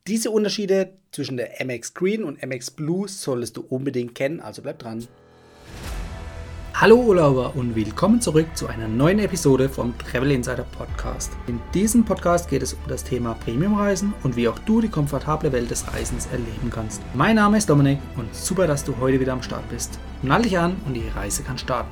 Diese Unterschiede zwischen der Amex Green und Amex Blue solltest du unbedingt kennen, also bleib dran. Hallo Urlauber und willkommen zurück zu einer neuen Episode vom Travel Insider Podcast. In diesem Podcast geht es um das Thema Premiumreisen und wie auch du die komfortable Welt des Reisens erleben kannst. Mein Name ist Dominik und super, dass du heute wieder am Start bist. Nall dich an und die Reise kann starten.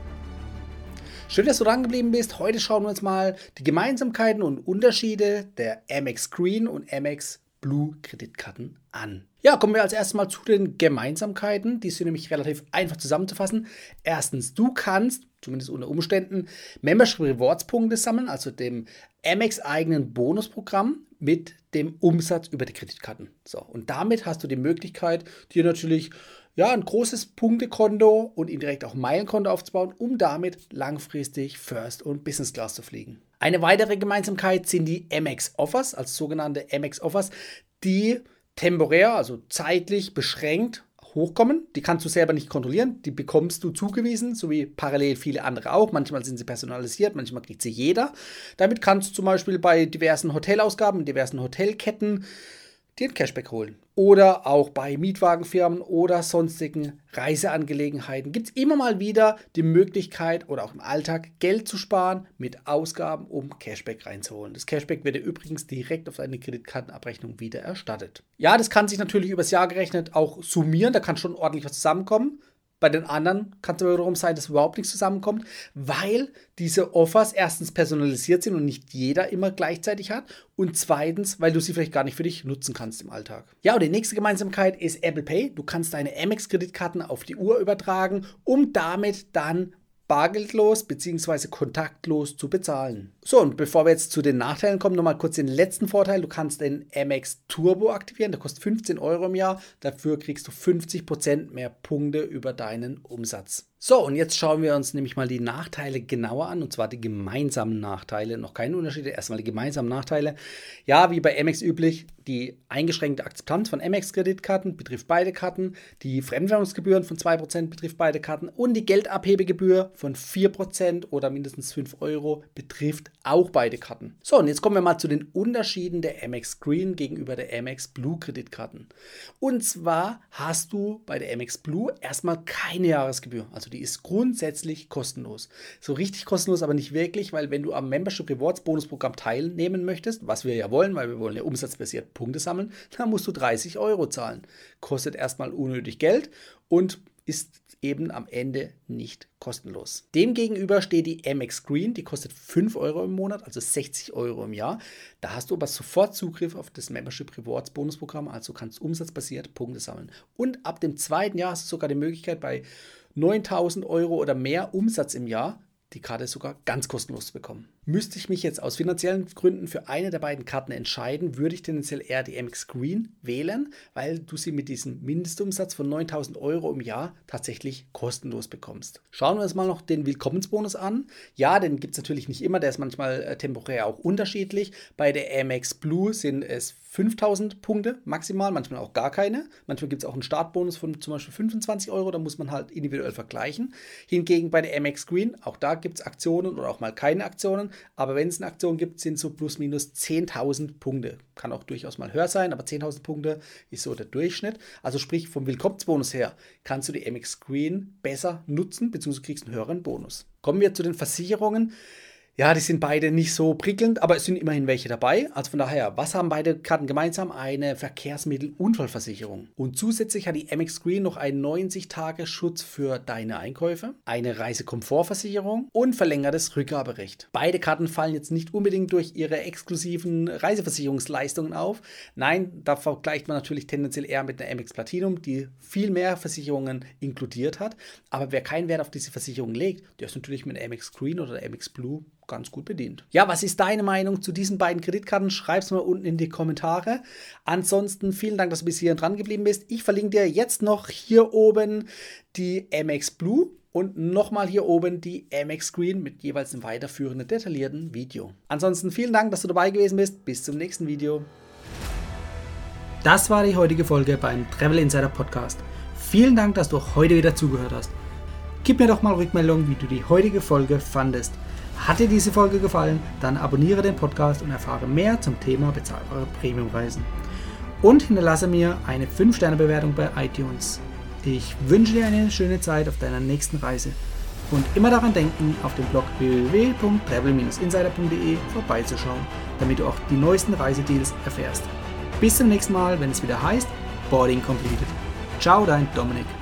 Schön, dass du dran geblieben bist. Heute schauen wir uns mal die Gemeinsamkeiten und Unterschiede der Amex Green und Amex Blue Kreditkarten an. Ja, kommen wir als erstes mal zu den Gemeinsamkeiten. Die sind nämlich relativ einfach zusammenzufassen. Erstens, du kannst, zumindest unter Umständen, Membership Rewards Punkte sammeln, also dem Amex eigenen Bonusprogramm mit dem Umsatz über die Kreditkarten. So, und damit hast du die Möglichkeit, dir natürlich ein großes Punktekonto und indirekt auch Meilenkonto aufzubauen, um damit langfristig First und Business Class zu fliegen. Eine weitere Gemeinsamkeit sind die Amex Offers, also sogenannte Amex Offers, die temporär, also zeitlich beschränkt hochkommen. Die kannst du selber nicht kontrollieren, die bekommst du zugewiesen, so wie parallel viele andere auch. Manchmal sind sie personalisiert, manchmal kriegt sie jeder. Damit kannst du zum Beispiel bei diversen Hotelausgaben, diversen Hotelketten dir ein Cashback holen. Oder auch bei Mietwagenfirmen oder sonstigen Reiseangelegenheiten gibt es immer mal wieder die Möglichkeit oder auch im Alltag Geld zu sparen mit Ausgaben, um Cashback reinzuholen. Das Cashback wird dir übrigens direkt auf deine Kreditkartenabrechnung wieder erstattet. Ja, das kann sich natürlich übers Jahr gerechnet auch summieren, da kann schon ordentlich was zusammenkommen. Bei den anderen kann es aber wiederum sein, dass überhaupt nichts zusammenkommt, weil diese Offers erstens personalisiert sind und nicht jeder immer gleichzeitig hat und zweitens, weil du sie vielleicht gar nicht für dich nutzen kannst im Alltag. Ja, und die nächste Gemeinsamkeit ist Apple Pay. Du kannst deine Amex-Kreditkarten auf die Uhr übertragen, um damit dann bargeldlos bzw. kontaktlos zu bezahlen. So, und bevor wir jetzt zu den Nachteilen kommen, nochmal kurz den letzten Vorteil. Du kannst den Amex Turbo aktivieren, der kostet 15 € im Jahr. Dafür kriegst du 50% mehr Punkte über deinen Umsatz. So, und jetzt schauen wir uns nämlich mal die Nachteile genauer an, und zwar die gemeinsamen Nachteile. Noch keine Unterschiede, erstmal die gemeinsamen Nachteile. Ja, wie bei Amex üblich, die eingeschränkte Akzeptanz von Amex-Kreditkarten betrifft beide Karten, die Fremdwährungsgebühren von 2% betrifft beide Karten und die Geldabhebegebühr von 4% oder mindestens 5 € betrifft auch beide Karten. So, und jetzt kommen wir mal zu den Unterschieden der Amex Green gegenüber der Amex Blue Kreditkarten. Und zwar hast du bei der Amex Blue erstmal keine Jahresgebühr, also die ist grundsätzlich kostenlos. So richtig kostenlos, aber nicht wirklich, weil wenn du am Membership Rewards Bonusprogramm teilnehmen möchtest, was wir ja wollen, weil wir wollen ja umsatzbasiert Punkte sammeln, dann musst du 30 € zahlen. Kostet erstmal unnötig Geld und ist eben am Ende nicht kostenlos. Demgegenüber steht die Amex Green, die kostet 5 € im Monat, also 60 € im Jahr. Da hast du aber sofort Zugriff auf das Membership Rewards Bonusprogramm, also kannst du umsatzbasiert Punkte sammeln. Und ab dem zweiten Jahr hast du sogar die Möglichkeit, bei 9.000 € oder mehr Umsatz im Jahr die Karte sogar ganz kostenlos zu bekommen. Müsste ich mich jetzt aus finanziellen Gründen für eine der beiden Karten entscheiden, würde ich tendenziell eher die Amex Green wählen, weil du sie mit diesem Mindestumsatz von 9.000 € im Jahr tatsächlich kostenlos bekommst. Schauen wir uns mal noch den Willkommensbonus an. Ja, den gibt es natürlich nicht immer, der ist manchmal temporär auch unterschiedlich. Bei der Amex Blue sind es 5.000 Punkte maximal, manchmal auch gar keine. Manchmal gibt es auch einen Startbonus von zum Beispiel 25 €, da muss man halt individuell vergleichen. Hingegen bei der Amex Green, auch da gibt es Aktionen oder auch mal keine Aktionen, aber wenn es eine Aktion gibt, sind so plus minus 10.000 Punkte. Kann auch durchaus mal höher sein, aber 10.000 Punkte ist so der Durchschnitt. Also sprich, vom Willkommensbonus her kannst du die Amex Green besser nutzen, beziehungsweise kriegst einen höheren Bonus. Kommen wir zu den Versicherungen. Ja, die sind beide nicht so prickelnd, aber es sind immerhin welche dabei. Also von daher, was haben beide Karten gemeinsam? Eine Verkehrsmittelunfallversicherung. Und zusätzlich hat die Amex Green noch einen 90-Tage-Schutz für deine Einkäufe, eine Reisekomfortversicherung und verlängertes Rückgaberecht. Beide Karten fallen jetzt nicht unbedingt durch ihre exklusiven Reiseversicherungsleistungen auf. Nein, da vergleicht man natürlich tendenziell eher mit einer Amex Platinum, die viel mehr Versicherungen inkludiert hat. Aber wer keinen Wert auf diese Versicherung legt, der ist natürlich mit Amex Green oder Amex Blue ganz gut bedient. Ja, was ist deine Meinung zu diesen beiden Kreditkarten? Schreib es mal unten in die Kommentare. Ansonsten vielen Dank, dass du bis hierhin dran geblieben bist. Ich verlinke dir jetzt noch hier oben die Amex Blue und nochmal hier oben die Amex Green mit jeweils einem weiterführenden, detaillierten Video. Ansonsten vielen Dank, dass du dabei gewesen bist. Bis zum nächsten Video. Das war die heutige Folge beim Travel Insider Podcast. Vielen Dank, dass du auch heute wieder zugehört hast. Gib mir doch mal Rückmeldung, wie du die heutige Folge fandest. Hat dir diese Folge gefallen, dann abonniere den Podcast und erfahre mehr zum Thema bezahlbare Premiumreisen. und hinterlasse mir eine 5-Sterne-Bewertung bei iTunes. Ich wünsche dir eine schöne Zeit auf deiner nächsten Reise und immer daran denken, auf dem Blog www.travel-insider.de vorbeizuschauen, damit du auch die neuesten Reisedeals erfährst. Bis zum nächsten Mal, wenn es wieder heißt Boarding Completed. Ciao, dein Dominik.